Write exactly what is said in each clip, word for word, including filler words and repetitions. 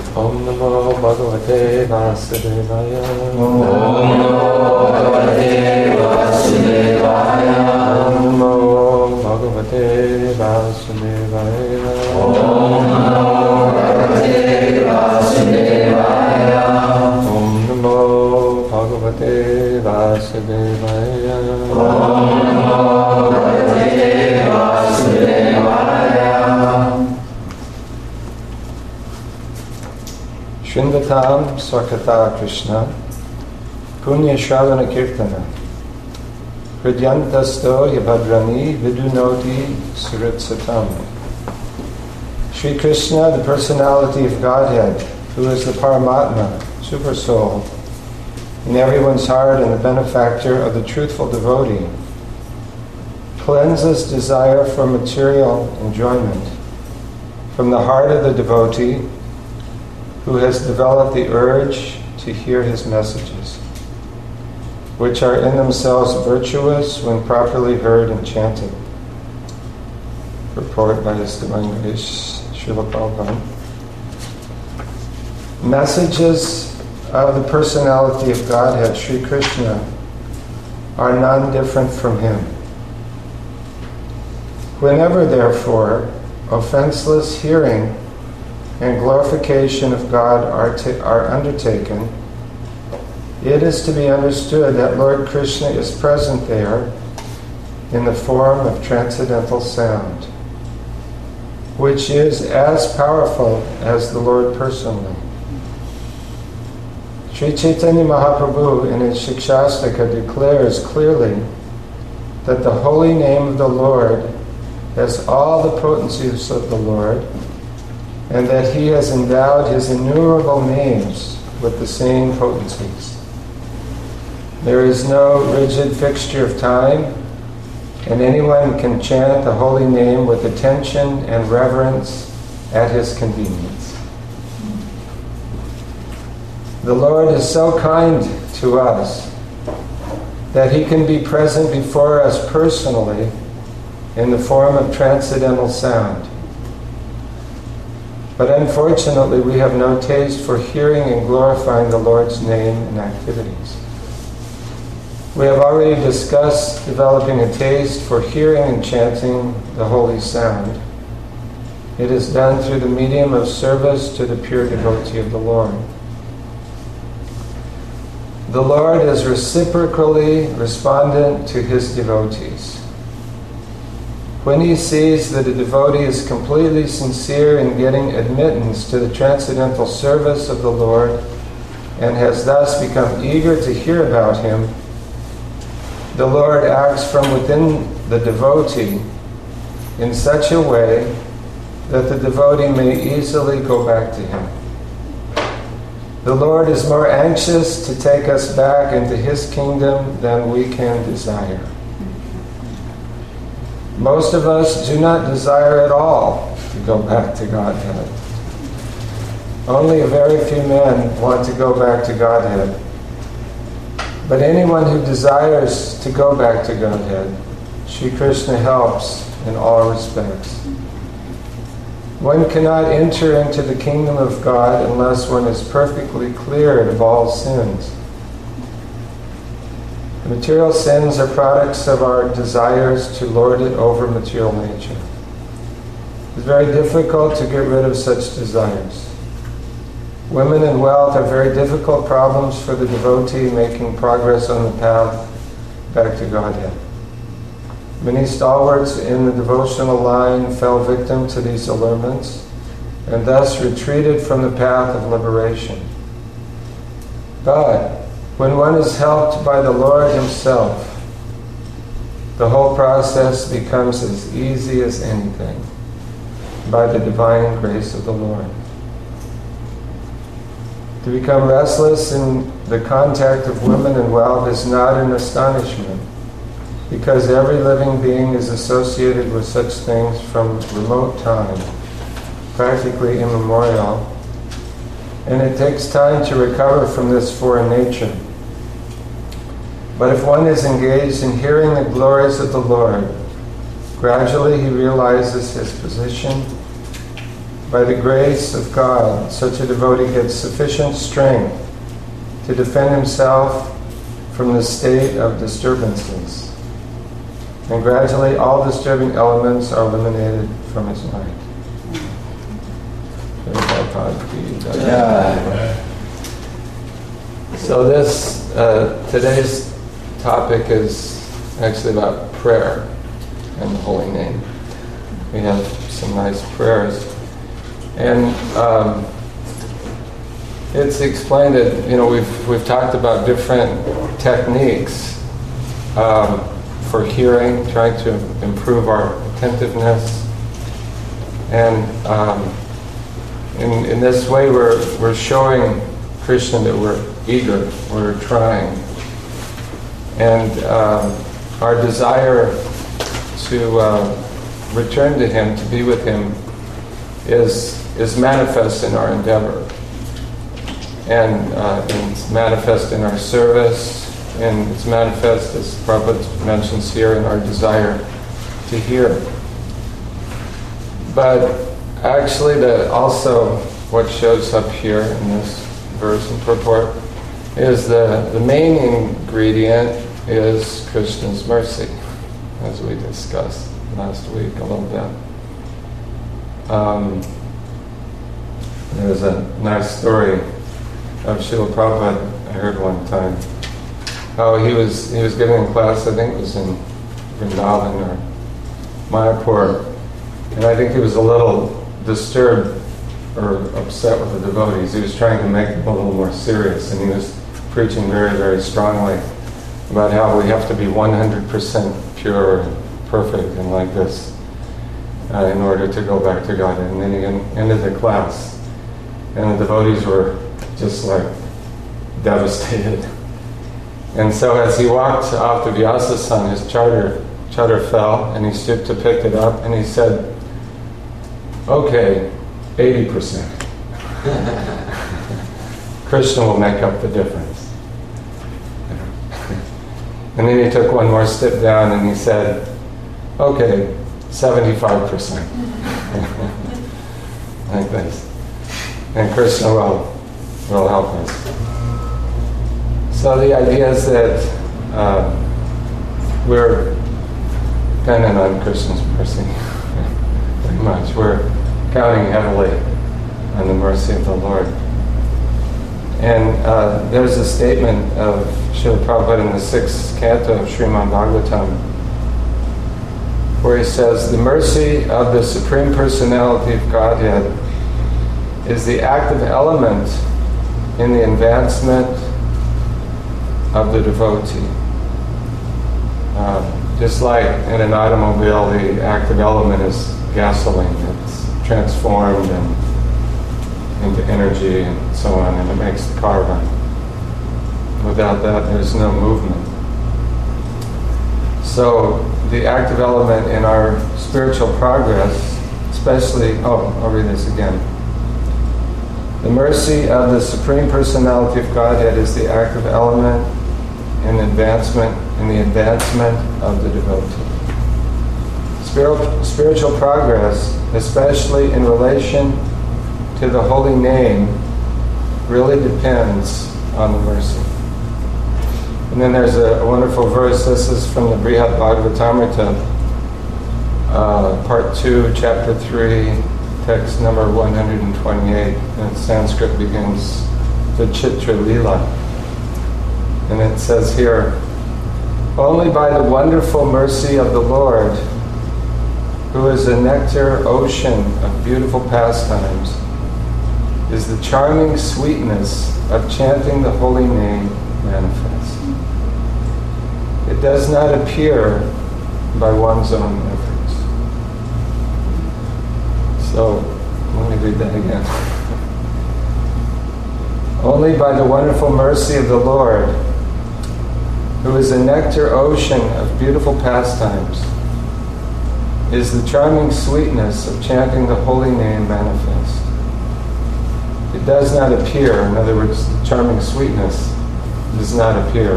Om Namo Bhagavate Vasudevaya. Om Namo Bhagavate Vasudevaya. Om Namo Bhagavate Vasudevaya. Om Namo Bhagavate Vasudevaya. Om Namo Bhagavate Vasudevaya. Om Namo Bhagavate Vasudevaya. Shrinvatam Swakata Krishna Punya Shravana Kirtana Hridyantasto Yabhadrani Vidunoti Suritsatam. Sri Krishna, the personality of Godhead, who is the Paramatma, Super Soul, in everyone's heart and the benefactor of the truthful devotee, cleanses desire for material enjoyment from the heart of the devotee who has developed the urge to hear his messages, which are in themselves virtuous when properly heard and chanted. Report by His Divine Grace, Srila Prabhupada. Messages of the personality of Godhead, Sri Krishna, are none different from him. Whenever, therefore, offenseless hearing and glorification of God are, ta- are undertaken, it is to be understood that Lord Krishna is present there in the form of transcendental sound, which is as powerful as the Lord personally. Sri Chaitanya Mahaprabhu in his Shikshashtaka declares clearly that the holy name of the Lord has all the potencies of the Lord, and that he has endowed his innumerable names with the same potencies. There is no rigid fixture of time, and anyone can chant the holy name with attention and reverence at his convenience. The Lord is so kind to us that he can be present before us personally in the form of transcendental sound. But unfortunately, we have no taste for hearing and glorifying the Lord's name and activities. We have already discussed developing a taste for hearing and chanting the holy sound. It is done through the medium of service to the pure devotee of the Lord. The Lord is reciprocally respondent to his devotees. When he sees that a devotee is completely sincere in getting admittance to the transcendental service of the Lord and has thus become eager to hear about him, the Lord acts from within the devotee in such a way that the devotee may easily go back to him. The Lord is more anxious to take us back into his kingdom than we can desire. Most of us do not desire at all to go back to Godhead. Only a very few men want to go back to Godhead. But anyone who desires to go back to Godhead, Sri Krishna helps in all respects. One cannot enter into the kingdom of God unless one is perfectly cleared of all sins. Material sins are products of our desires to lord it over material nature. It's very difficult to get rid of such desires. Women and wealth are very difficult problems for the devotee making progress on the path back to Godhead. Many stalwarts in the devotional line fell victim to these allurements and thus retreated from the path of liberation. But when one is helped by the Lord himself, the whole process becomes as easy as anything by the divine grace of the Lord. To become restless in the contact of women and wealth is not an astonishment, because every living being is associated with such things from remote time, practically immemorial, and it takes time to recover from this foreign nature. But if one is engaged in hearing the glories of the Lord, gradually he realizes his position by the grace of God, such a devotee gets sufficient strength to defend himself from the state of disturbances. And gradually all disturbing elements are eliminated from his mind. Yeah. So this, uh, today's topic is actually about prayer and the holy name. We have some nice prayers. And um, it's explained that, you know, we've, we've talked about different techniques um, for hearing, trying to improve our attentiveness. And um, in, in this way we're, we're showing Krishna that we're eager, we're trying. And um, our desire to uh, return to Him, to be with Him, is is manifest in our endeavor. And uh, it's manifest in our service, and it's manifest, as Prabhupada mentions here, in our desire to hear. But actually, the, also what shows up here in this verse and purport is the, the main ingredient is Krishna's mercy, as we discussed last week a little bit. Um, there's a nice story of Srila Prabhupada I heard one time. How he was he was giving a class, I think it was in Vrindavan or Mayapur, and I think he was a little disturbed or upset with the devotees. He was trying to make them a little more serious, and he was preaching very, very strongly about how we have to be one hundred percent pure and perfect and like this uh, in order to go back to God. And then he en- ended the class, and the devotees were just like devastated. And so as he walked off to Vyasa-san, his charter, charter fell, and he stooped to pick it up, and he said, "Okay, eighty percent. Krishna will make up the difference." And then he took one more step down and he said, "Okay, seventy-five percent. Like this. And Krishna will, will help us. So the idea is that uh, we're dependent on Krishna's mercy, pretty much. We're counting heavily on the mercy of the Lord. And uh, there's a statement of Srila Prabhupada in the sixth canto of Srimad Bhagavatam, where he says, "The mercy of the Supreme Personality of Godhead is the active element in the advancement of the devotee." Uh, just like in an automobile, the active element is gasoline. It's transformed and into energy and so on, and it makes the car run. Without that, there's no movement. So the active element in our spiritual progress, especially, oh, I'll read this again. The mercy of the Supreme Personality of Godhead is the active element in advancement, in the advancement of the devotee. Spiritual, spiritual progress, especially in relation to the holy name, really depends on the mercy. And then there's a, a wonderful verse. This is from the Brihad Bhagavatamrita, uh, part two, chapter three, text number one hundred twenty-eight. And Sanskrit begins the Chitra Lila. And it says here, "Only by the wonderful mercy of the Lord, who is a nectar ocean of beautiful pastimes, is the charming sweetness of chanting the holy name manifest. It does not appear by one's own efforts." So, let me read that again. "Only by the wonderful mercy of the Lord, who is a nectar ocean of beautiful pastimes, is the charming sweetness of chanting the holy name manifest. It does not appear," in other words, the charming sweetness does not appear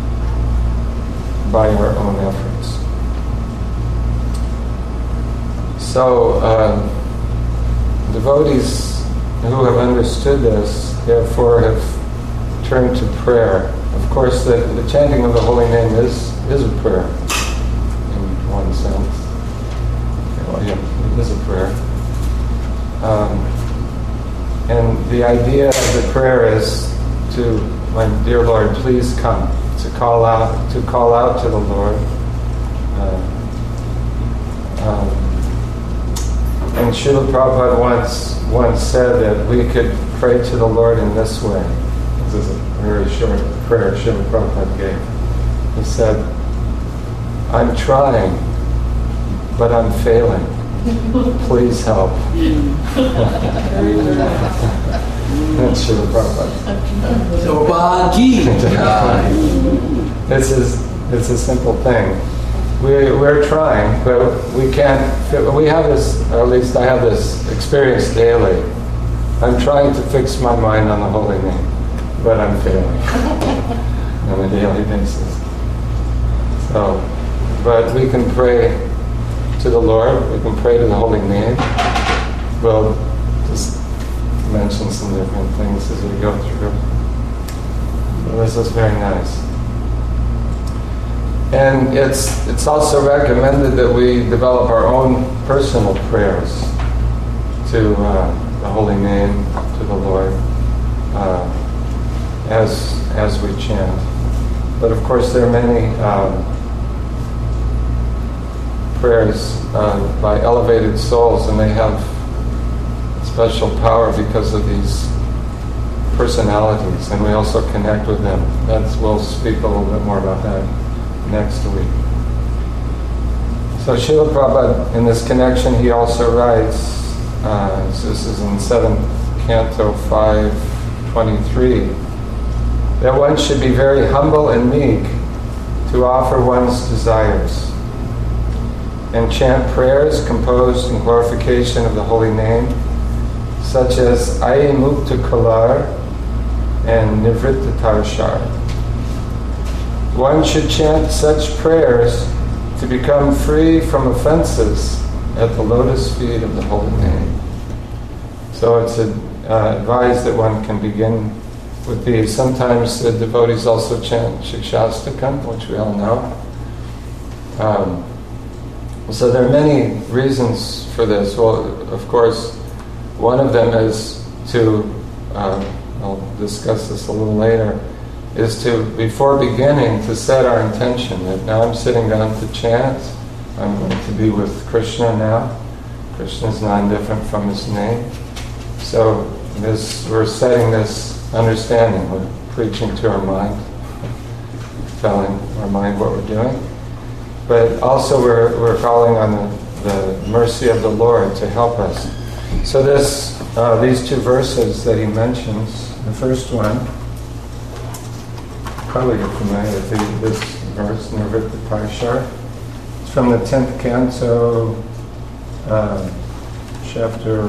by our own efforts. So, um, devotees who have understood this, therefore, have turned to prayer. Of course, the, the chanting of the holy name is is a prayer, in one sense. Well, yeah, it is a prayer. Um, and the idea of the prayer is to, my dear Lord, please come. To call out, to call out to the Lord. Uh, um, and Srila Prabhupada once once said that we could pray to the Lord in this way. This is a very short prayer Srila Prabhupada gave. He said, "I'm trying, but I'm failing. Please help." That's Srila Prabhupada. This is it's a simple thing. We're, we're trying, but we can't. We have this, or at least I have this experience daily. I'm trying to fix my mind on the holy name, but I'm failing on a daily basis. So, but we can pray to the Lord. We can pray to the holy name. We'll just mention some different things as we go through. So this is very nice. And it's it's also recommended that we develop our own personal prayers to uh, the holy name, to the Lord, uh, as as we chant. But of course, there are many um, prayers uh, by elevated souls, and they have special power because of these personalities, and we also connect with them. That's we'll speak a little bit more about that next week. So Srila Prabhupada, in this connection, he also writes, uh, so this is in seventh Canto five twenty-three, that one should be very humble and meek to offer one's desires and chant prayers composed in glorification of the holy name, such as Aye Mukta Kalar and Nivritta Tarshar. One should chant such prayers to become free from offenses at the lotus feet of the holy name. So it's uh, advised that one can begin with these. Sometimes the devotees also chant Shikshastakam, which we all know. Um, so there are many reasons for this. Well, of course, one of them is to, uh, I'll discuss this a little later, is to, before beginning, to set our intention that now I'm sitting down to chant, I'm going to be with Krishna now. Krishna is non-different from his name. So this, we're setting this understanding, we're preaching to our mind, telling our mind what we're doing. But also we're, we're calling on the, the mercy of the Lord to help us. So this, uh, these two verses that he mentions, the first one, probably you're familiar with the, this verse, Nivritta Tarshar. It's from the tenth canto, uh, chapter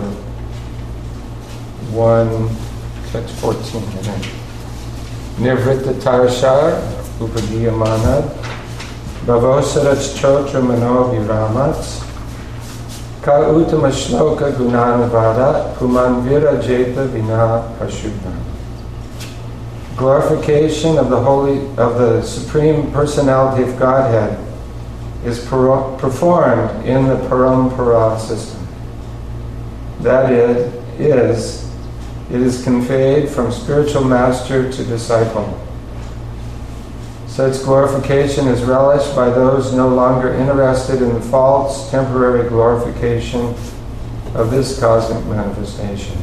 one, text fourteen, I think. Nivritta Tarshar, Upadiyamana, Bhavosarach Chotra Mano Viramat, Ka Uttama Shloka Gunanavada, Pumanvira Jeta Vina Pashubha. Glorification of the holy, of the Supreme Personality of Godhead is per, performed in the Parampara system. That is, is, it is conveyed from spiritual master to disciple. Such glorification is relished by those no longer interested in the false, temporary glorification of this cosmic manifestation.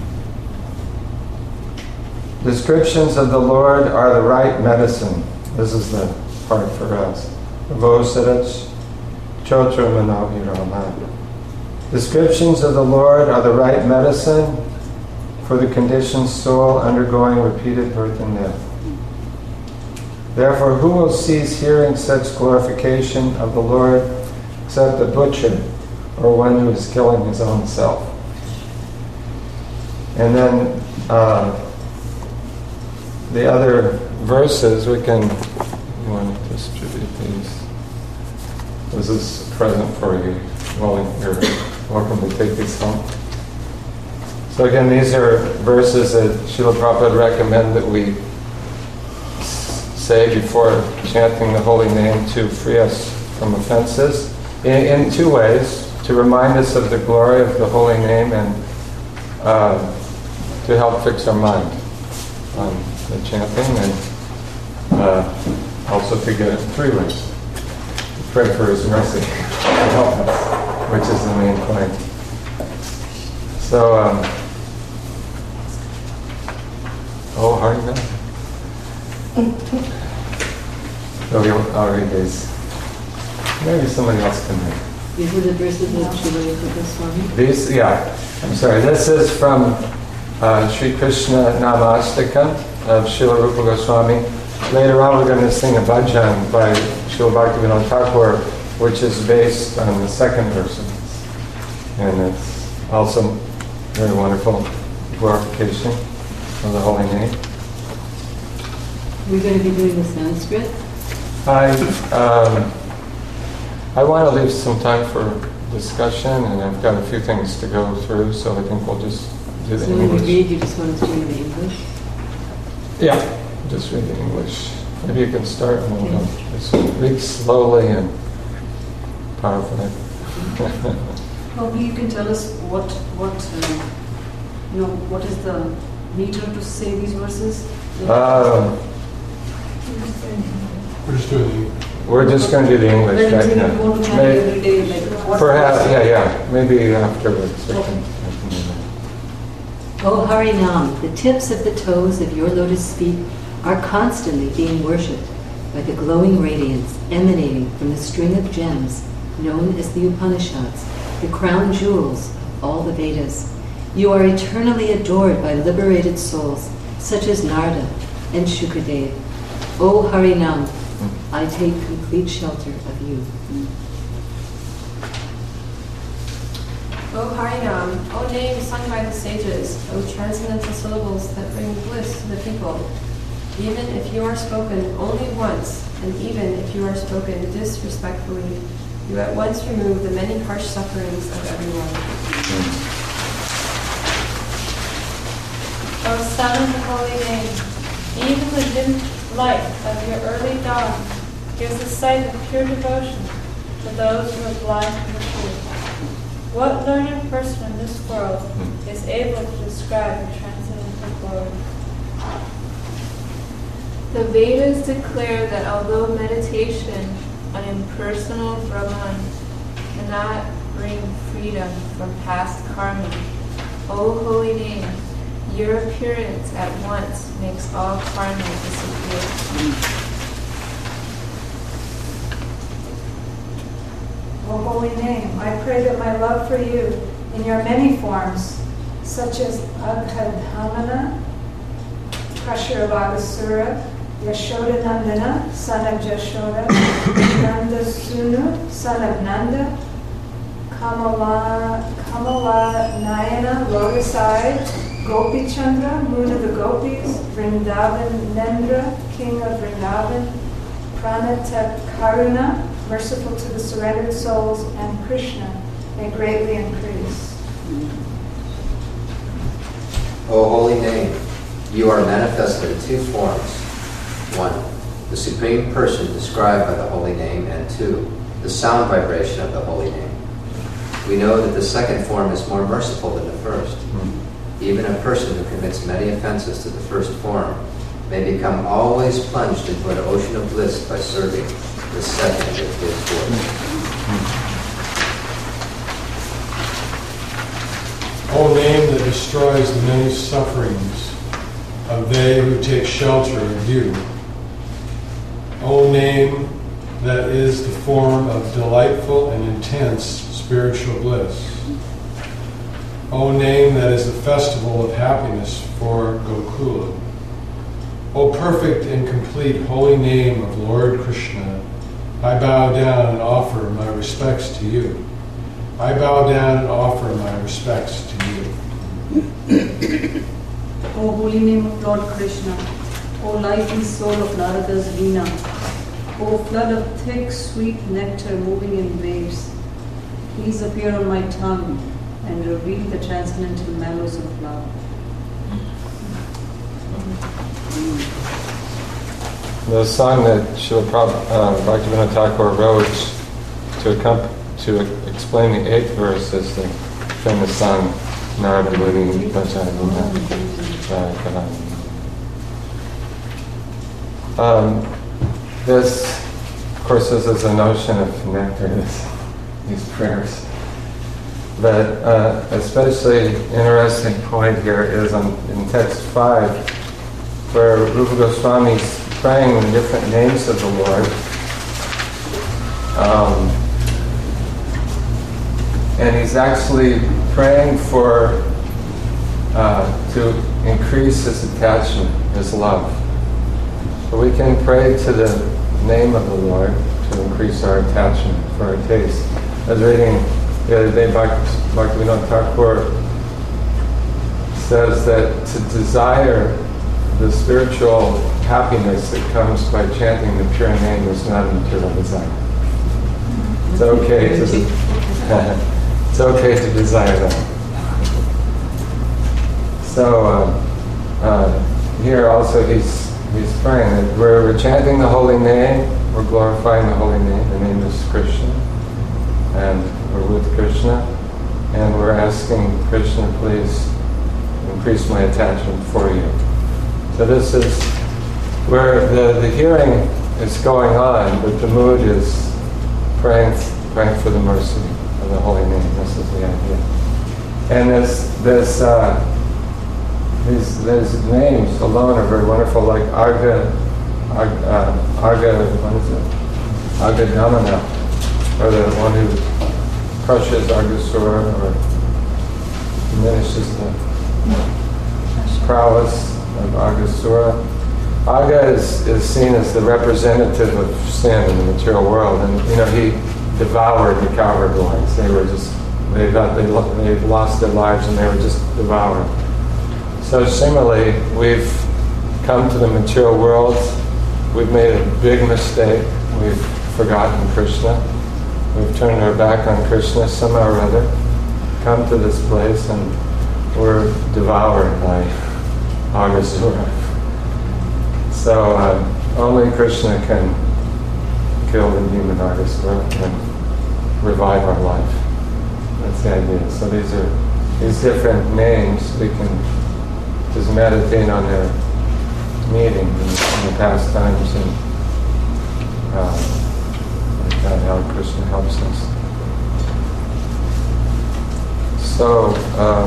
Descriptions of the Lord are the right medicine. This is the part for us. Vosarach Chotra Manovirama. Descriptions of the Lord are the right medicine for the conditioned soul undergoing repeated birth and death. Therefore, who will cease hearing such glorification of the Lord except a butcher or one who is killing his own self? And then uh, the other verses, we can, you want to distribute these. This is a present for you. Well, you're welcome to take these home. So again, these are verses that Srila Prabhupada recommend that we s- say before chanting the holy name to free us from offenses in, in two ways: to remind us of the glory of the holy name and uh, to help fix our mind on the chanting, and uh, also to get it three ways. Pray for His mercy to help us, which is the main point. So, um, oh, Harina. Oh, you- I'll read these. Maybe somebody else can read. These are the verses of Srila Goswami. These, yeah. I'm sorry. This is from uh, Sri Krishna Namastika of Srila Rupa Goswami. Later on, we're going to sing a bhajan by Srila Bhaktivinoda Thakur, which is based on the second verse. And it's also very wonderful glorification of the holy name. We're going to be doing the Sanskrit. I, um, I want to leave some time for discussion, and I've got a few things to go through, so I think we'll just do the So when we English. read, you just want us to read the English? Yeah, just read the English. Maybe you can start and we'll go. Just read slowly and powerfully. Probably you can tell us what, what, uh, you know, what is the meter to say these verses? Um, We're just doing the we're just going to do the English When right you now. want to chant May- every day, like what? Perhaps, yeah, yeah. Maybe afterwards. I can- I can do that. O Harinam, the tips of the toes of your lotus feet are constantly being worshipped by the glowing radiance emanating from the string of gems known as the Upanishads, the crown jewels of all the Vedas. You are eternally adored by liberated souls such as Narada and Shukadev. O Harinam, I take complete shelter of you. O Harinam, O name sung by the sages, O transcendental syllables that bring bliss to the people. Even if you are spoken only once, and even if you are spoken disrespectfully, you at once remove the many harsh sufferings of everyone. O Son of the Holy Name, even the dim light of your early dawn gives a sight of pure devotion to those who are blind to the truth. What learned person in this world is able to describe your transcendental glory? The Vedas declare that although meditation on impersonal Brahman cannot bring freedom from past karma, O holy name, your appearance at once makes all karma disappear. O holy name, I pray that my love for you in your many forms, such as Aghadhamana, crusher of Aghasura, Yashoda Nandana, son of Jashoda, Nanda Sunu, son of Nanda, Kamala, Kamala Nayana, lotus eyed, Gopi Chandra, moon of the gopis, Vrindavan Nendra, king of Vrindavan, Pranata Karuna, merciful to the surrendered souls, and Krishna may greatly increase. O holy name, you are manifested in two forms. One, the Supreme Person described by the holy name, and two, the sound vibration of the holy name. We know that the second form is more merciful than the first. Even a person who commits many offenses to the first form may become always plunged into an ocean of bliss by serving the second of his form. O name that destroys the many sufferings of they who take shelter of you. O name that is the form of delightful and intense spiritual bliss. O name that is the festival of happiness for Gokula. O perfect and complete holy name of Lord Krishna, I bow down and offer my respects to you. I bow down and offer my respects to you. O holy name of Lord Krishna, O life and soul of Narada's Veena, O flood of thick, sweet nectar moving in waves, please appear on my tongue and reveal the transcendental mellows of love. The song that Srila Prabhupada, uh, Bhaktivinoda Thakur wrote to, accomp- to explain the eighth verse is the famous song Narada Muni Vajanina. Um, this, of course, this is a notion of nectar, this, these prayers. But uh, especially interesting point here is on, in text five, where Rupa Goswami's praying the different names of the Lord. Um, and he's actually praying for uh, to increase his attachment, his love. So we can pray to the name of the Lord to increase our attachment for our taste. I was reading the other day, Bhaktivinoda Thakur says that to desire the spiritual happiness that comes by chanting the pure name is not a material desire. It's okay to it's okay to desire that. So uh, uh, here also he's he's praying that we're, we're chanting the holy name, we're glorifying the holy name. The name is Krishna, and we're with Krishna, and we're asking Krishna, please increase my attachment for you. So this is where the, the hearing is going on, but the mood is praying praying for the mercy of the holy name. This is the idea. And this this uh, these these names alone are very wonderful, like Arga Arga, uh, Arga what is it? Arga Damana, or the one who crushes Argasura or diminishes the prowess of Agasura. Aga is, is seen as the representative of sin in the material world, and you know he devoured the cowherd boys. They were just they got they lo- they lost their lives and they were just devoured. So similarly, we've come to the material world. We've made a big mistake. We've forgotten Krishna. We've turned our back on Krishna somehow or other. Come to this place and we're devoured by Agasura. So uh, only Krishna can kill the demon Agasura and revive our life. That's the idea. So these are these different names. We can just meditate on their meaning in, in the past times and uh, like that, how Krishna helps us. So. Um,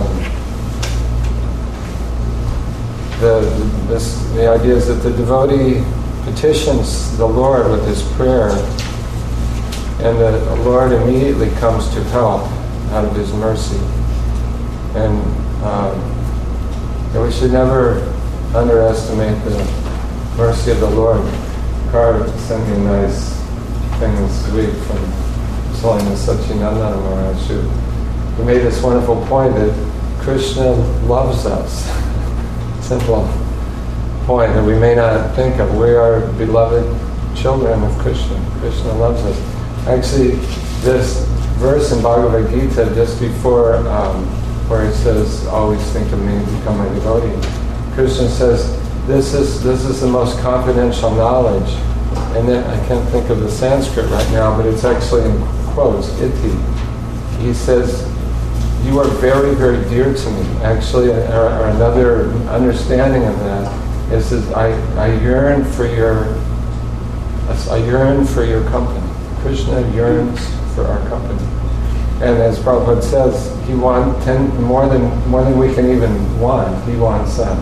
The, this, the idea is that the devotee petitions the Lord with his prayer, and the Lord immediately comes to help out of his mercy. And, um, and we should never underestimate the mercy of the Lord. Carr sent me a nice thing this week from His Holiness Satchidananda Maharaj. He made this wonderful point that Krishna loves us. Simple point that we may not think of. We are beloved children of Krishna. Krishna loves us. Actually, this verse in Bhagavad Gita, just before um, where it says, "Always think of me, become my devotee," Krishna says, "This is this is the most confidential knowledge." And then I can't think of the Sanskrit right now, but it's actually in quotes. Iti. He says, "You are very, very dear to me." Actually, or, or another understanding of that is that I, I yearn for your, I yearn for your company. Krishna yearns for our company, and as Prabhupada says, he wants ten, more than more than we can even want. He wants us.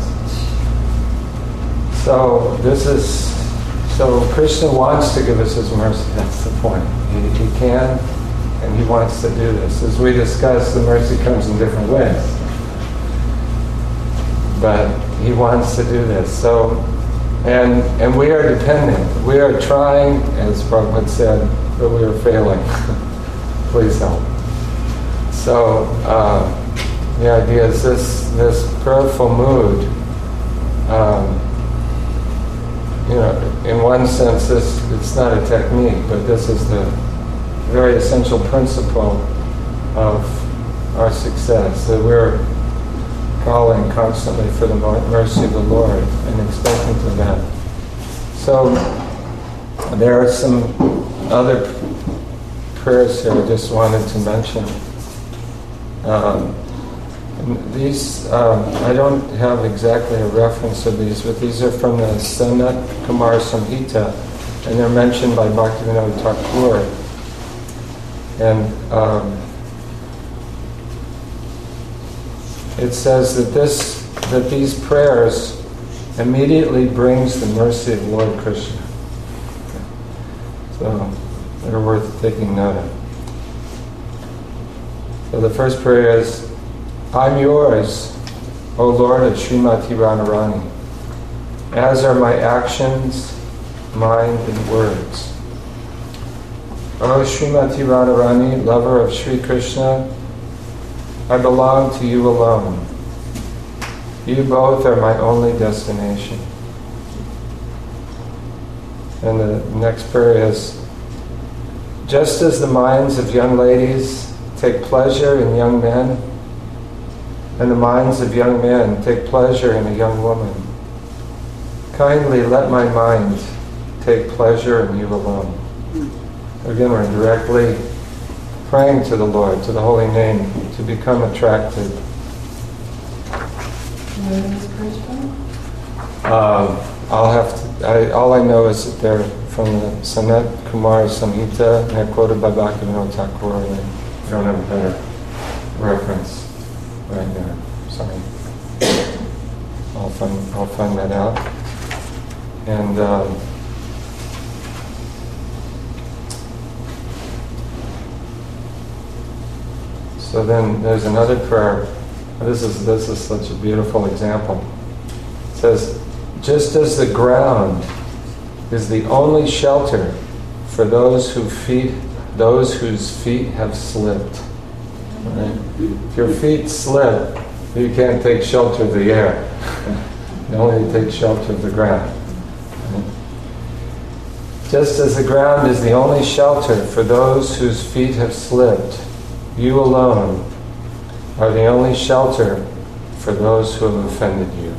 So this is so Krishna wants to give us his mercy. That's the point. He, he can. And he wants to do this. As we discussed, the mercy comes in different ways. But he wants to do this. So, and and we are dependent. We are trying, as Prabhupada said, but we are failing. Please help. So, uh, the idea is this, this prayerful mood, um, you know, in one sense, this it's not a technique, but this is the very essential principle of our success, that we're calling constantly for the mercy of the Lord and expectant of that. So there are some other prayers here I just wanted to mention. Um, these, um, I don't have exactly a reference of these, but these are from the Sanat Kumar Samhita, and they're mentioned by Bhaktivinoda Thakur. And um, it says that this, that these prayers immediately brings the mercy of Lord Krishna. So they're worth taking note of. So the first prayer is, I'm yours, O Lord of Srimati Radharani, as are my actions, mind, and words. O Srimati Radharani, lover of Sri Krishna, I belong to you alone. You both are my only destination. And the next prayer is, just as the minds of young ladies take pleasure in young men, and the minds of young men take pleasure in a young woman, kindly let my mind take pleasure in you alone. Again, we're directly praying to the Lord, to the holy name, to become attracted. Um, I'll have to, I, all I know is that they're from the Sanat Kumar Samhita, and they're quoted by Bhaktivinoda Thakur, and I don't have a better reference right now. Sorry. I'll find, I'll find that out. And um, so then there's another prayer. This is this is such a beautiful example. It says, just as the ground is the only shelter for those who feet those whose feet have slipped. Right? If your feet slip, you can't take shelter of the air. You only take shelter of the ground. Right? Just as the ground is the only shelter for those whose feet have slipped, you alone are the only shelter for those who have offended you.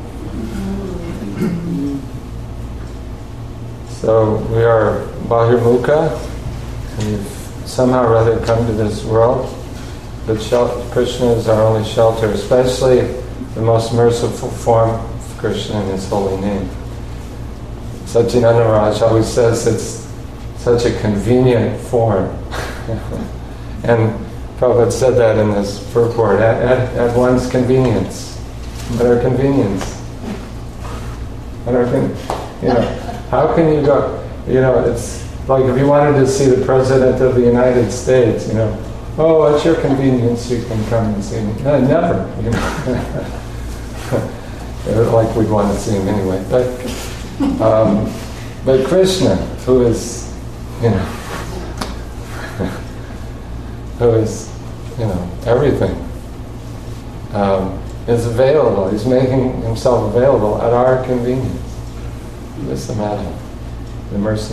So we are Bahirmukha, and we've somehow or other come to this world. But shel- Krishna is our only shelter, especially the most merciful form of Krishna in His holy name. Satyananda Maharaj always says it's such a convenient form. And Prabhupada said that in his purport, at, at, at one's convenience. At our convenience. At our con- you know, how can you go, you know, it's like if you wanted to see the President of the United States, you know, oh, at your convenience you can come and see me. No, never, you know. Like we'd want to see him anyway. But, um, but Krishna, who is, you know, who is, you know, everything, um, is available. He's making himself available at our convenience. Just imagine the mercy.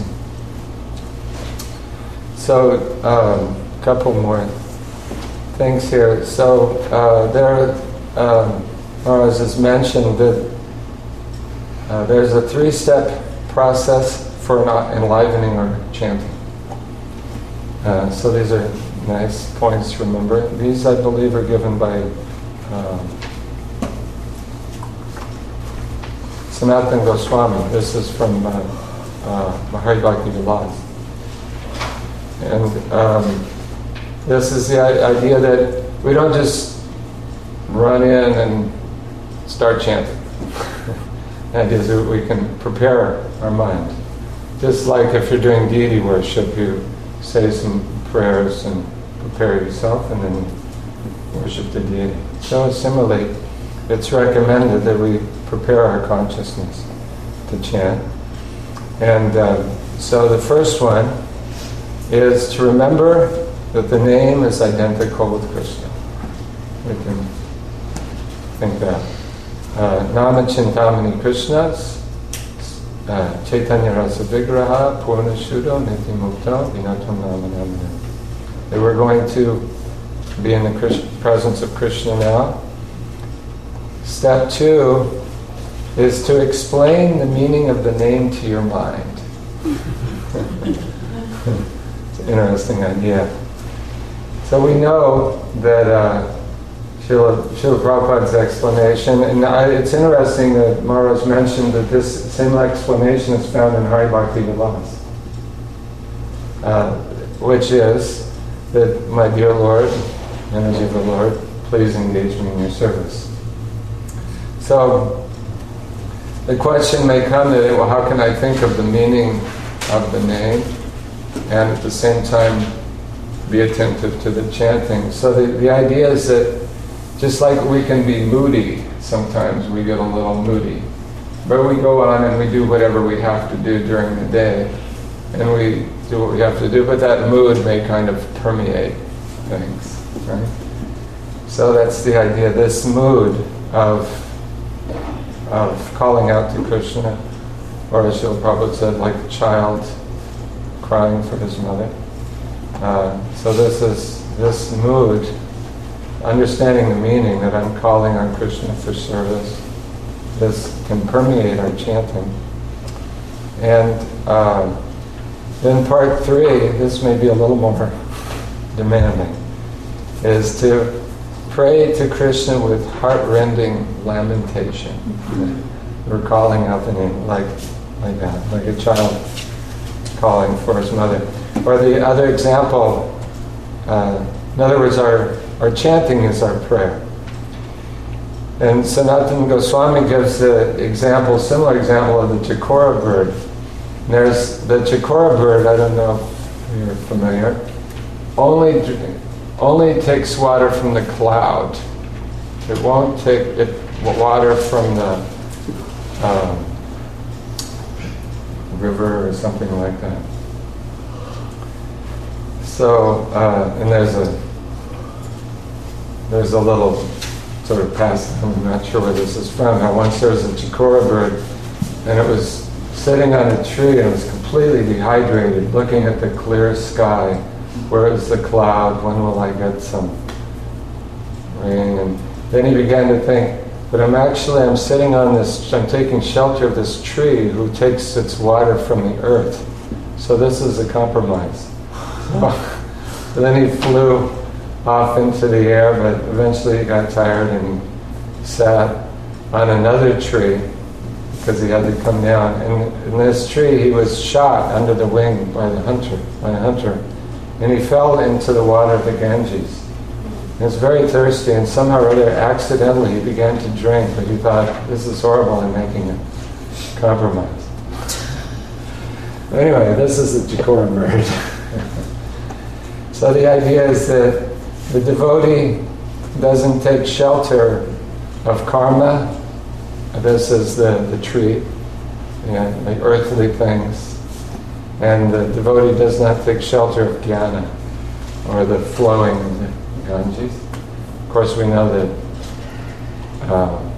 So, um, a couple more things here. So, uh, there, um, or as is mentioned, that uh, there's a three-step process for not enlivening or chanting. Uh, so these are nice points to remember. These, I believe, are given by um, Sanatana Goswami. This is from uh, uh, Mahari Bhakti Vilas. And um, this is the I- idea that we don't just run in and start chanting. The idea is that we can prepare our mind. Just like if you're doing deity worship, you say some prayers and prepare yourself and then worship the deity. So similarly, it's recommended that we prepare our consciousness to chant. And uh, so the first one is to remember that the name is identical with Krishna. We can think that. Nama Chintamani Krishnas, uh, Chaitanya Rasa Vigraha, Purna Shuddho, Niti Mukta, Vinatam Nama Namana. That we're going to be in the Krishna, presence of Krishna now. Step two is to explain the meaning of the name to your mind. It's an interesting idea. So we know that uh, Srila, Srila Prabhupada's explanation, and I, it's interesting that Maharaj mentioned that this same explanation is found in Hari Bhakti Vilas, uh, which is that, my dear Lord, energy of the Lord, please engage me in your service. So the question may come that, well, how can I think of the meaning of the name and at the same time be attentive to the chanting? So the, the idea is that just like we can be moody, sometimes we get a little moody, but we go on and we do whatever we have to do during the day, and we do what we have to do, but that mood may kind of permeate things, right? So that's the idea, this mood of of calling out to Krishna, or as Srila Prabhupada said, like a child crying for his mother. Uh, so this is this mood, understanding the meaning that I'm calling on Krishna for service, this can permeate our chanting. And uh, then part three, this may be a little more demanding, is to pray to Krishna with heart-rending lamentation. We're calling out the name like, like that, like a child calling for his mother. Or the other example, uh, in other words, our, our chanting is our prayer. And Sanatana Goswami gives the example, similar example of the chakora bird. And there's the chakora bird, I don't know if you're familiar, only only takes water from the cloud. It won't take it, water from the um, river or something like that. So, uh, and there's a there's a little sort of pastime, I'm not sure where this is from. Now, once there was a chakora bird, and it was sitting on a tree and it was completely dehydrated, looking at the clear sky. Where is the cloud? When will I get some rain? And then he began to think, but I'm actually, I'm sitting on this, I'm taking shelter of this tree who takes its water from the earth. So this is a compromise. So, so then he flew off into the air, but eventually he got tired and he sat on another tree because he had to come down. And in this tree he was shot under the wing by the hunter, by a hunter. And he fell into the water of the Ganges. He was very thirsty, and somehow or other, accidentally, he began to drink, but he thought, this is horrible, I'm making a compromise. Anyway, this is the chakora bird. So the idea is that the devotee doesn't take shelter of karma. This is the, the tree, you know, the earthly things. And the devotee does not take shelter of jnana, or the flowing of the Ganges. Of course, we know that uh,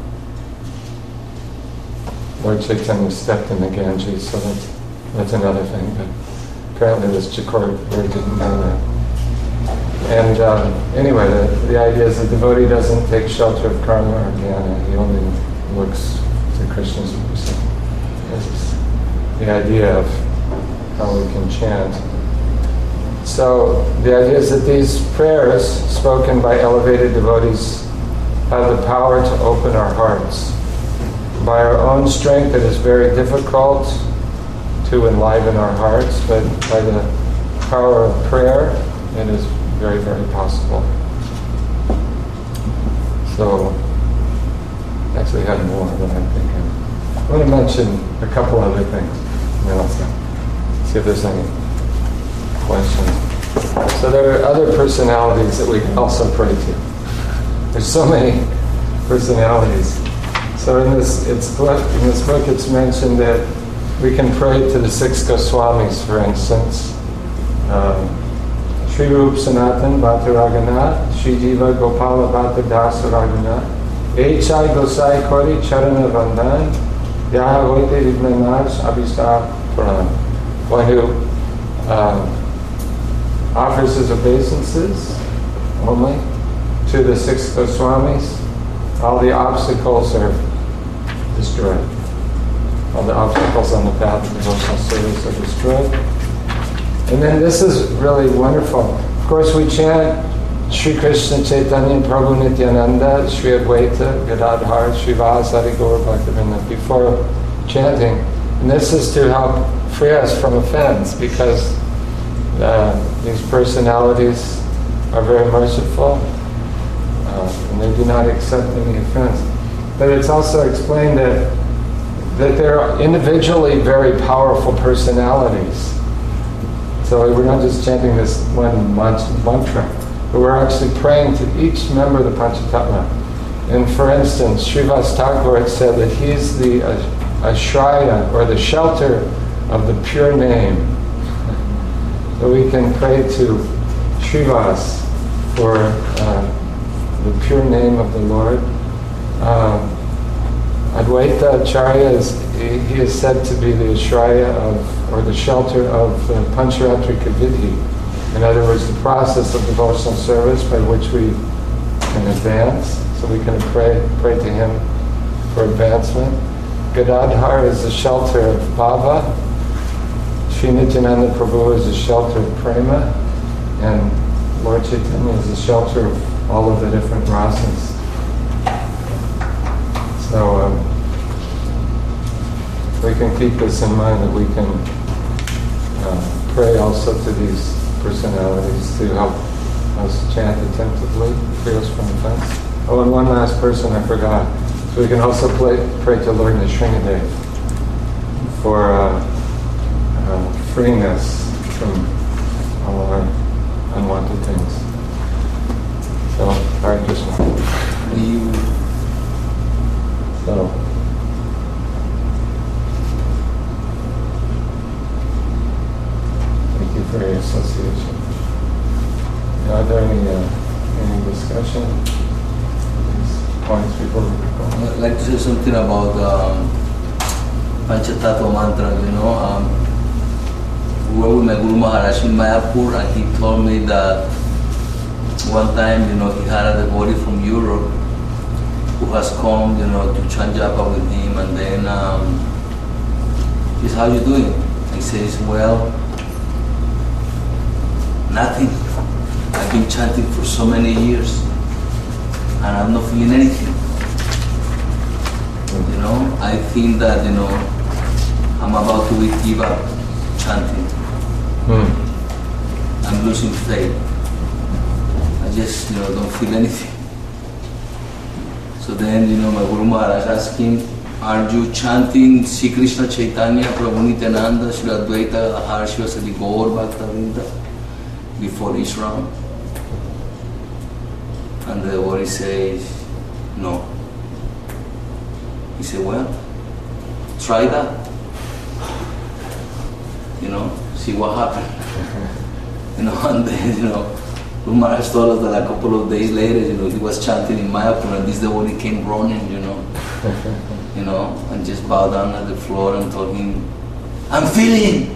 Lord Chaitanya stepped in the Ganges, so that's, that's another thing. But apparently this chakora bird didn't know that. And uh, anyway, the, the idea is the devotee doesn't take shelter of karma or jnana. He only looks to Krishna's mercy. This is the idea of how we can chant. So the idea is that these prayers spoken by elevated devotees have the power to open our hearts. By our own strength it is very difficult to enliven our hearts, but by the power of prayer it is very, very possible. So, actually I have more, but I'm thinking. I want to mention a couple other things, and then I'll stop. See if there's any questions. So there are other personalities that we can also pray to. There's so many personalities. So in this, it's book, in this book it's mentioned that we can pray to the six Goswamis, for instance. Um, Sri Rup Sanatan Bhakti Raghunath, Sri Jiva Gopala Bhakti Dasa Raghunath, Echai Gosai Kori Charana Vandan, Yaha Hoite Vigmanaj Abhishta Puran. One who uh, offers his obeisances only to the six Goswamis, all the obstacles are destroyed. All the obstacles on the path of devotional service are destroyed. And then this is really wonderful. Of course, we chant Sri Krishna Chaitanya Prabhu Nityananda, Sri Advaita, Gadadhar, Srivasadi Gaur Bhaktivinoda before chanting. And this is to help free us from offense, because uh, these personalities are very merciful uh, and they do not accept any offense. But it's also explained that that they're individually very powerful personalities. So we're not just chanting this one mantra, but we're actually praying to each member of the Panchatattva. And for instance, Srivas Thakur said that he's the ashraya, or the shelter of the pure name. So we can pray to Srivas for uh, the pure name of the Lord. Um, Advaita Acharya is, he, he is said to be the ashraya of, or the shelter of uh, Pancharatrika Vidhi. In other words, the process of devotional service by which we can advance. So we can pray, pray to him for advancement. Gadadhar is the shelter of Bhava. Sri Nityananda Prabhu is the shelter of Prema. And Lord Chaitanya is the shelter of all of the different rasas. So um, we can keep this in mind, that we can uh, pray also to these personalities to help us chant attentively, free us from offense. Oh, and one last person I forgot. So we can also play, pray to Lord Nrsingadev for uh, uh, freeing us from all our unwanted things. So, Hare Krishna. So, thank you for your association. Are there any uh, any discussion of these points before we go? I'd like to say something about um, Panchatattva mantra. You know, um, we were with my Guru Maharaj in Mayapur, and he told me that one time, you know, he had a devotee from Europe who has come, you know, to chant japa with him, and then um, he says, "How you doing?" He says, "Well, nothing. I've been chanting for so many years, and I'm not feeling anything. You know, I think that, you know, I'm about to give up chanting. Hmm. I'm losing faith. I just, you know, don't feel anything." So then, you know, my Guru Maharaj asked him, "Are you chanting Sri Krishna Chaitanya Prabhu Nityananda Sri Advaita Harshvasadi Gaur Bhaktivinoda before each round?" And the devotee says, "No." He said, "Well, try that. You know, see what happens." You know, and then, you know, Guru Maharaj told us that a couple of days later, you know, he was chanting in Mayapur, and this devotee came running, you know, you know, and just bowed down at the floor and told him, "I'm feeling."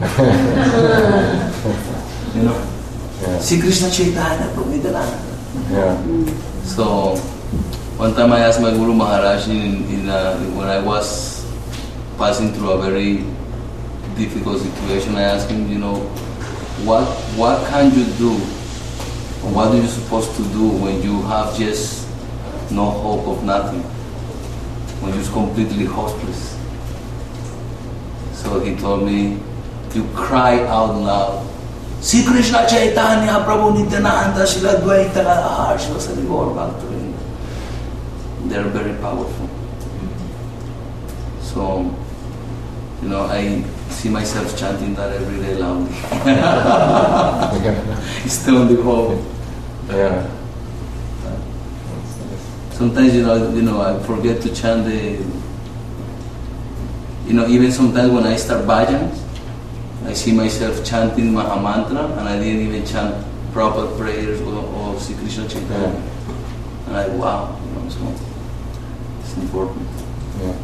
You know, Yeah. Sri Krishna Chaitanya Prabhu Nityananda. Yeah. So one time I asked my Guru Maharaj in, in uh, when I was passing through a very difficult situation, I asked him, you know, what what can you do, or what are you supposed to do when you have just no hope of nothing, when you're completely hopeless? So he told me, you cry out loud, "Sri Krishna Chaitanya Prabhu Nityananda Sri Advaita Harshvasadi Gaur Bhaktivinoda." They're very powerful. So, you know, I see myself chanting that every day loudly. It's still the hope. Yeah. Sometimes, you know, you know, I forget to chant the, you know, even sometimes when I start bhajans, I see myself chanting Mahamantra, and I didn't even chant proper prayers or, or Sri Krishna Chaitanya. Yeah. And I, wow, you know, so it's important. Yeah.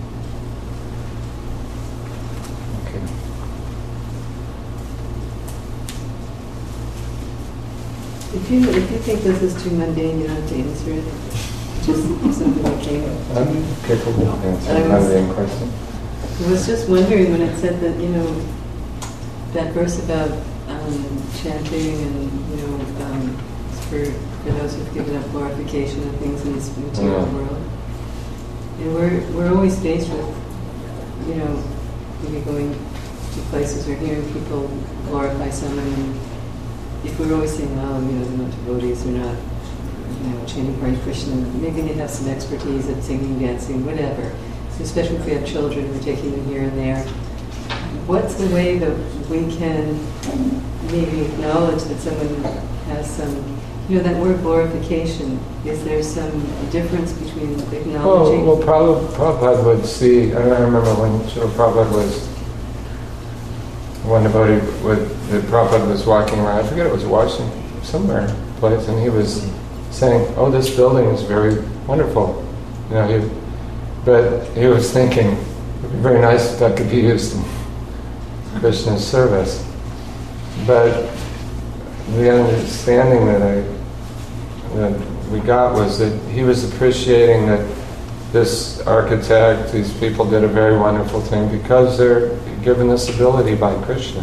Okay. If If you, if you think this is too mundane, you don't have to answer it. Just something that came. I'm capable of answering I was- mundane question. I was just wondering when it said that, you know, that verse about um, chanting and, you know, um, for, for those who've given up glorification of things in this material Yeah. world. And we're, we're always faced with, you know, maybe going to places or hearing people glorify someone. And if we're always saying, oh, you know, they're not devotees, they're not, you know, chanting Hare Krishna, maybe they have some expertise at singing, dancing, whatever. So especially if we have children, we're taking them here and there. What's the way that we can maybe acknowledge that someone has some, you know, that word glorification, is there some difference between Well, acknowledging? well Prabhupada, Prabhupada would see, I remember when Srila Prabhupada was, one devotee, would, that Prabhupada was walking around, I forget, it was Washington, somewhere, place, and he was saying, oh, this building is very wonderful. You know, he, but he was thinking, it would be very nice if that could be used in Krishna's service. But the understanding that I that we got was that he was appreciating that this architect, these people did a very wonderful thing because they're given this ability by Krishna.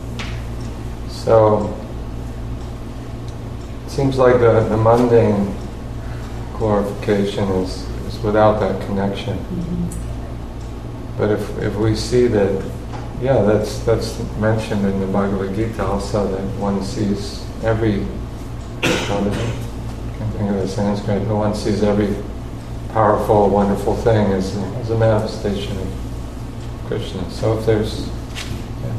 So it seems like the, the mundane glorification is, is without that connection. Mm-hmm. But if if we see that, yeah, that's that's mentioned in the Bhagavad Gita also, that one sees every, what is it? I can't think of the Sanskrit, but one sees every powerful, wonderful thing as a, as a manifestation of Krishna. So if there's, yeah,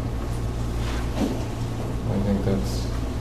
I think that's,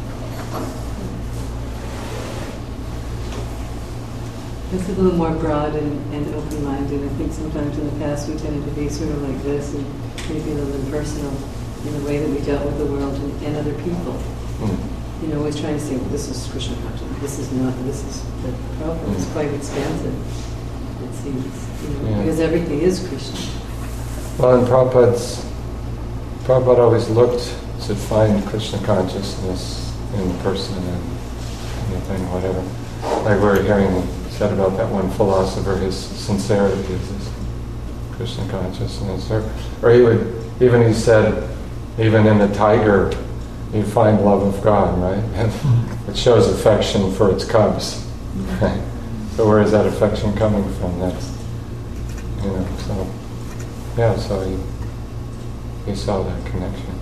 It's a little more broad and, and open-minded. I think sometimes in the past we tended to be sort of like this and maybe a little impersonal in the way that we dealt with the world and, and other people. mm, You know, always trying to say, well, this is Krishna consciousness, this is not, this is, the problem is Mm. quite expansive, it seems, you know, Yeah. because everything is Krishna. well, and Prabhupada's, Prabhupada always looked to find Krishna consciousness in the person and anything, whatever. Like we were hearing said about that one philosopher, his sincerity is his Krishna consciousness. Or, or he would, even he said, even in the tiger, you find love of God, right? And it shows affection for its cubs. Right? So where is that affection coming from? That's, you know, so, yeah, so he, he saw that connection.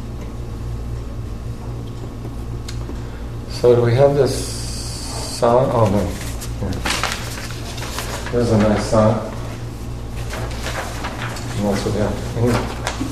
So do we have this song? Oh, no. Here. There's a nice song. And that's what, yeah. Anyway.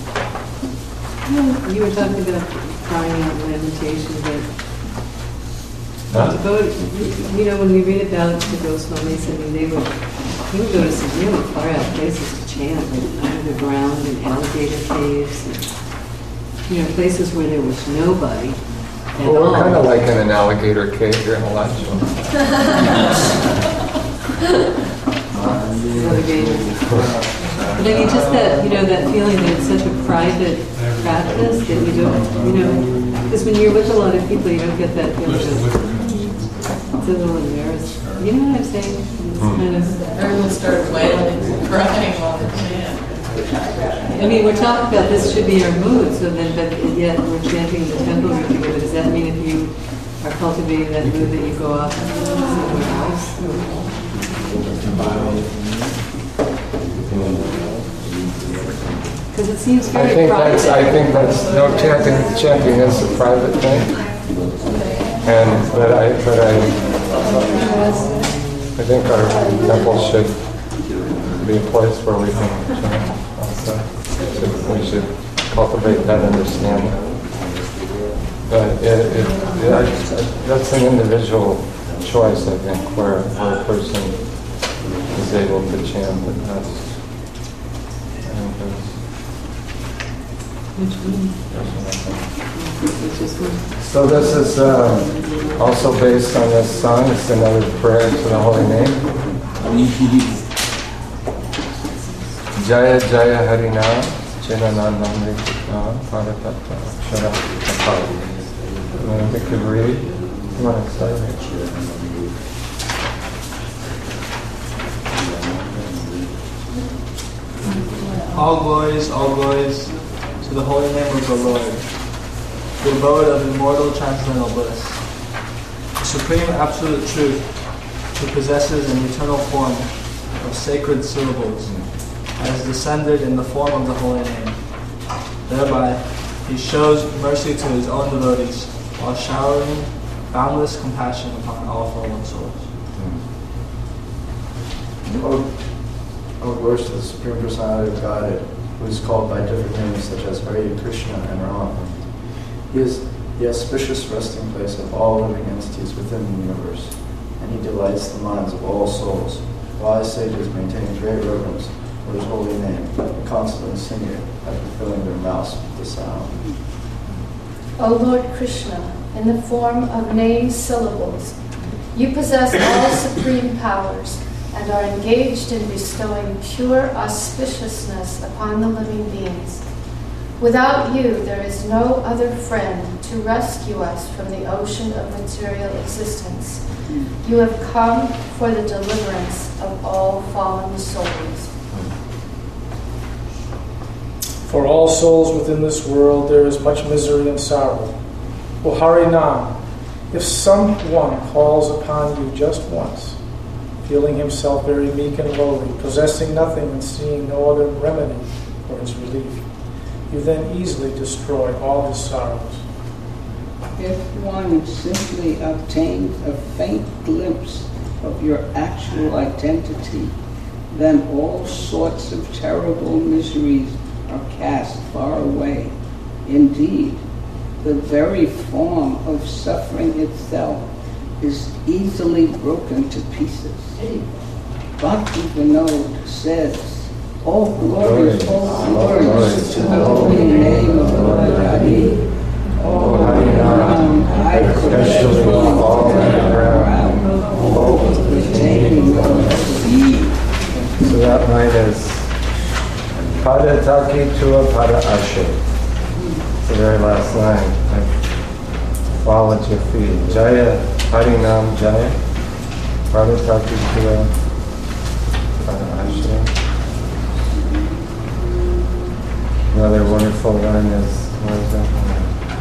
You were talking about crying out in meditation, but Huh? devotee, you know, when we read about the Goswamis, I mean, they would, they would go to some really far out places to chant, like under the ground in alligator caves, and, you know, places where there was nobody at Well, all. we're kind of like in an alligator cave here in Alachua. Alligators. But I mean, just that, you know, that feeling that it's such a private practice that you don't, you know, because when you're with a lot of people, you don't get that feeling of, it's a little embarrassed. You know what I'm saying? It's kind of, Everyone started wailing and crying while they chant. I mean, we're talking about this should be our mood, so then, but yet we're chanting the temple room together. Does that mean if you are cultivating that mood that you go off somewhere else? Because it seems I very think private. that's, I think that's, no, chanting, chanting is a private thing. And, but I, but I, I think our temple should be a place where we can chant also. Should- We should cultivate that understanding. But it, it, yeah, that's an individual choice, I think, where, where a person is able to chant, but that's, I think that's, Which one? that's what I think. Which is one? So this is uh, also based on this song. It's another prayer to the Holy Name. Jaya Jaya Harina Chinanandamrita Paratata Sharatata. We could read. Come on, start. All glories, all glories to the holy name of the Lord, the abode of immortal transcendental bliss, the supreme absolute truth, who possesses an eternal form of sacred syllables, has descended in the form of the holy name. Thereby, he shows mercy to his own devotees, while showering boundless compassion upon all fallen souls. Oh, oh, glories to the Supreme Personality of Godhead, who is called by different names such as Hare, Krishna, and Rama. He is the auspicious resting place of all living entities within the universe, and he delights the minds of all souls. Wise sages maintain great reverence for his holy name, and constantly sing it by fulfilling their mouths with the sound. O Lord Krishna, in the form of name syllables, you possess all supreme powers and are engaged in bestowing pure auspiciousness upon the living beings. Without you, there is no other friend to rescue us from the ocean of material existence. You have come for the deliverance of all fallen souls. For all souls within this world, there is much misery and sorrow. O Harinam, if someone calls upon you just once, feeling himself very meek and lowly, possessing nothing and seeing no other remedy for his relief, you then easily destroy all his sorrows. If one simply obtains a faint glimpse of your actual identity, then all sorts of terrible miseries are cast far away. Indeed, the very form of suffering itself is easily broken to pieces. Bhakti Vinod says, all glories, all glories to the holy name of Lord Hari. O Harinam, I especially fall around, both retaining the seed. So that line is Pada Taki Tua Pada Ashe. It's the very last line. I fall at your feet. Jaya Harinam Jaya. Pada Taki Tua Pada Ashe. Another wonderful line is, what is that one?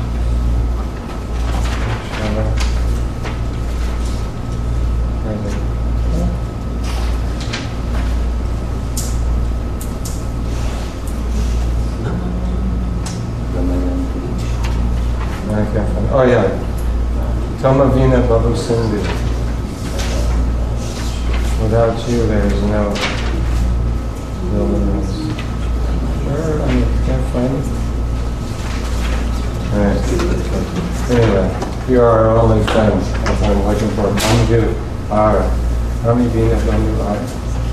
Oh yeah, Tamavina Babu Sindhu. Without you, there is no wilderness. Where? I can't find it. Alright. Anyway, you are our only friends. That's what I'm looking for. Bandhu Ara. Tamavina Bandhu Ara.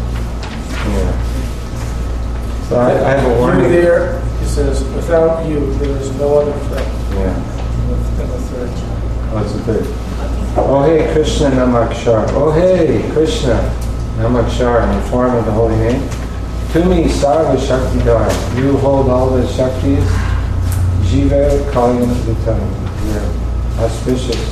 Yeah. So I, I have a warning. You there, he says, without you, there is no other friend. Yeah. In the third. Oh, it's a third. Oh hey Krishna Namakshar. Oh hey Krishna Namakshar in the form of the holy name. To me Sarva Shaktidar. You hold all the Shaktis. Jiva Kalyan Vitam. You're auspicious.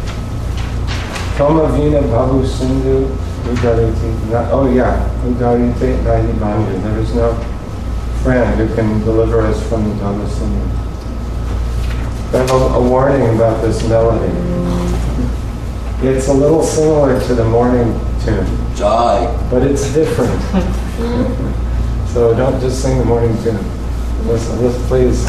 Tomavina Babu Sindhu Udariti. Oh yeah, Udarite Nahi Bandhu. There is no friend who can deliver us from the Dhamma Sindhu. I have a, a warning about this melody. It's a little similar to the morning tune. Jai. But it's different. So don't just sing the morning tune. Listen, listen please,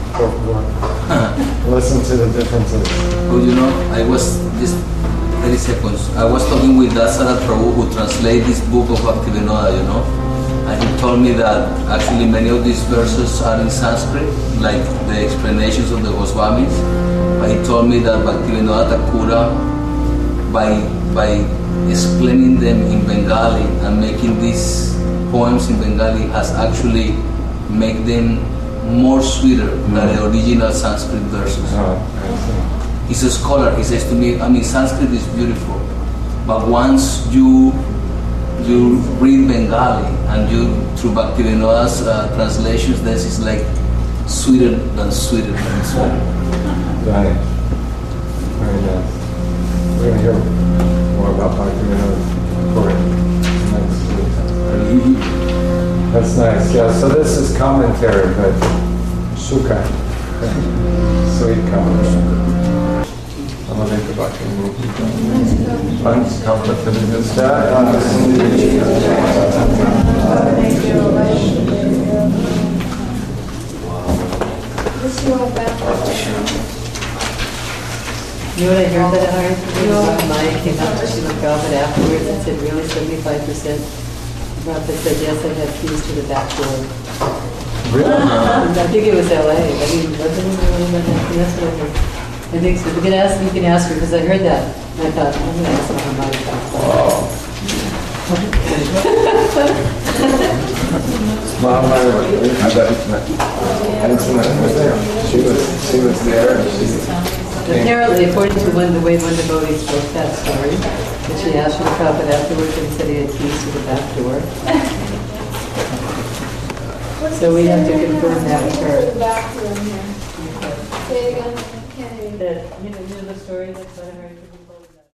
listen to the differences. Oh, you know, I was, just thirty seconds, I was talking with Dasarat Prabhu who translated this book of Bhaktivinoda, you know. And he told me that actually many of these verses are in Sanskrit, like the explanations of the Goswamis. But he told me that Bhaktivinoda Thakura, by, by explaining them in Bengali and making these poems in Bengali, has actually made them more sweeter mm. than the original Sanskrit verses. Oh, he's a scholar. He says to me, I mean, Sanskrit is beautiful, but once you you read Bengali and you, through Bhaktivinoda's uh, translations, this is like sweeter than sweeter than sweeter. Right. Very nice. we're going to hear more about Bhaktivinoda Puri next week. That's nice. Yeah, so this is commentary, but sukha. Sweet commentary. Amadeka Bhaktivinoda. Thanks, comfort for the You know what I heard that I heard? Maya came up to Srila Prabhupada afterwards and said, really, seventy-five percent? Prabhupada said, yes, I have keys to the back door. Really? I think it was L A. I mean, wasn't it really about that? That's what I heard. I think so. You can ask, you can ask her, because I heard that. And I thought, I'm going to ask Mahamaya. Wow. Mahamaya, I bet, she was, she was there, and she apparently, according to one, the way one devotee spoke that story, that she asked for the Prabhupada afterwards and said he had keys to the back door. So we have to confirm that with her. Say it again. I can't hear you. That, you know, you know the story that's not very